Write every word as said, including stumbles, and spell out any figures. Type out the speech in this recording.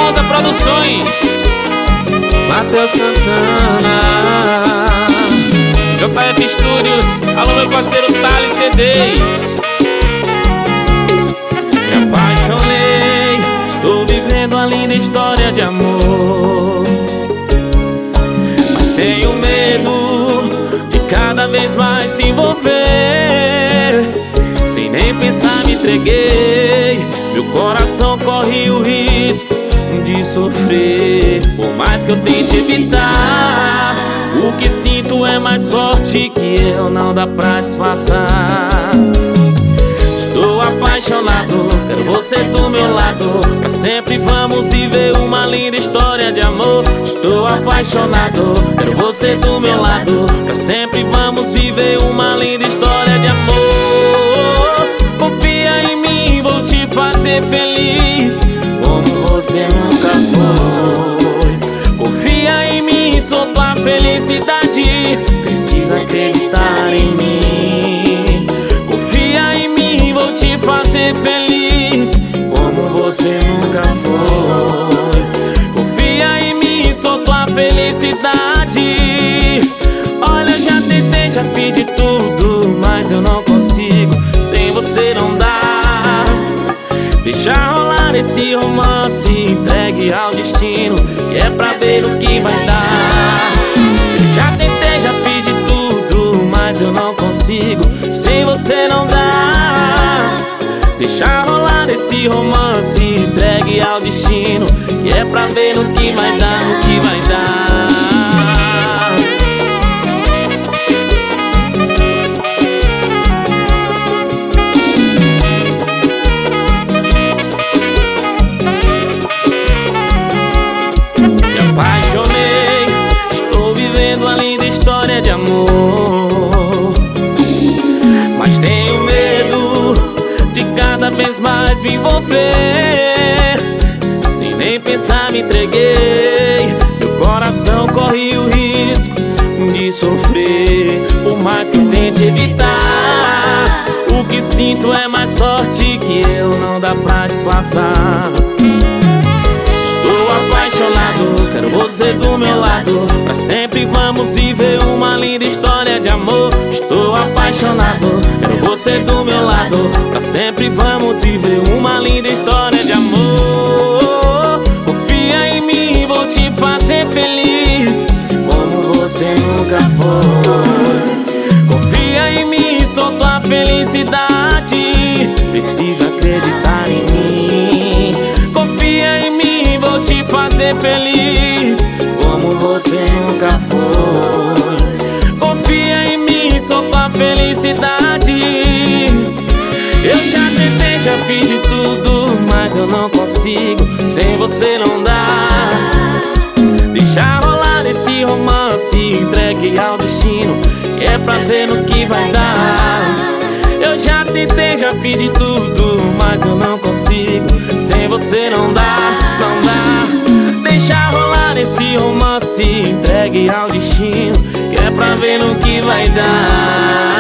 Rosa Produções, Matheus Santana, J F Studios, alô meu parceiro Thales C Ds. me apaixonei, estou vivendo uma linda história de amor, mas tenho medo de cada vez mais se envolver. Sem nem pensar me entreguei, meu coração corre o risco de sofrer. Por mais que eu tente evitar, o que sinto é mais forte que eu, não dá pra disfarçar. Estou apaixonado, quero você do meu lado, pra sempre vamos viver uma linda história de amor. Estou apaixonado, quero você do meu lado, pra sempre vamos viver uma linda história de amor. Confia em mim, vou te fazer feliz como você nunca foi. Confia em mim, sou tua felicidade, precisa acreditar em mim. Confia em mim, vou te fazer feliz como você nunca foi. Confia em mim, sou tua felicidade. Olha, eu já tentei, já fiz de tudo, mas eu não consigo, sem você não dá. Deixa rolar esse romance, entregue ao destino, que é pra ver o que vai dar. Eu já tentei, já fiz de tudo, mas eu não consigo, sem você não dá. Deixa rolar esse romance, entregue ao destino, que é pra ver no que vai dar, no que vai dar. Apaixonei, estou vivendo uma linda história de amor, mas tenho medo de cada vez mais me envolver. Sem nem pensar me entreguei, meu coração corre o risco de sofrer. Por mais que eu tente evitar, o que sinto é mais forte que eu, não dá pra disfarçar. Estou apaixonado, quero você do meu lado, pra sempre vamos viver uma linda história de amor. Estou apaixonado, quero você do meu lado, pra sempre vamos viver uma linda história de amor. Confia em mim, vou te fazer feliz como você nunca foi. Confia em mim, sou tua felicidade, precisa acreditar em mim. Confia em mim, vou te fazer feliz como você nunca foi. Confia em mim, sou tua felicidade. Eu já tentei, já fiz de tudo, mas eu não consigo, sem você não dá. Deixa rolar esse romance, entregue ao destino, que é pra ver no que vai dar. Eu já tentei, já fiz de tudo, mas eu não consigo, sem você não dá, não dá. Deixa rolar esse romance, entregue ao destino, que é pra ver no que vai dar.